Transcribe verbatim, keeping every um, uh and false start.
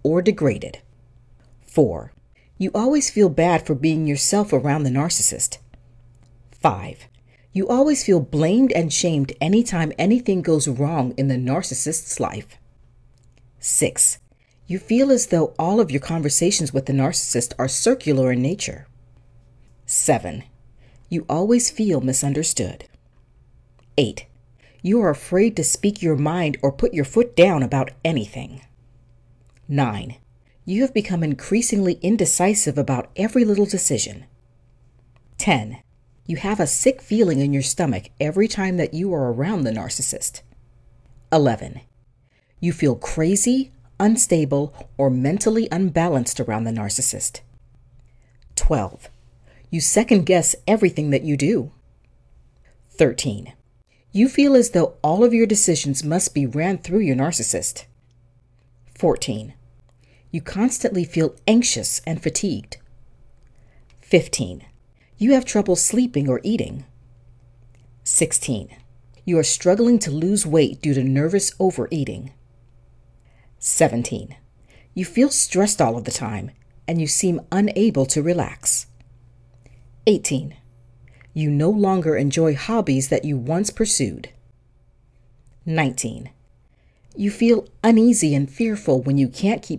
or degraded. four. You always feel bad for being yourself around the narcissist. five. You always feel blamed and shamed anytime anything goes wrong in the narcissist's life. six. You feel as though all of your conversations with the narcissist are circular in nature. seven. You always feel misunderstood. eight. You are afraid to speak your mind or put your foot down about anything. nine. You have become increasingly indecisive about every little decision. ten. You have a sick feeling in your stomach every time that you are around the narcissist. eleven. You feel crazy, unstable, or mentally unbalanced around the narcissist. twelve. You second-guess everything that you do. thirteen. You feel as though all of your decisions must be ran through your narcissist. fourteen. You constantly feel anxious and fatigued. fifteen. You have trouble sleeping or eating. sixteen. You are struggling to lose weight due to nervous overeating. seventeen. You feel stressed all of the time and you seem unable to relax. eighteen. You no longer enjoy hobbies that you once pursued. nineteen. You feel uneasy and fearful when you can't keep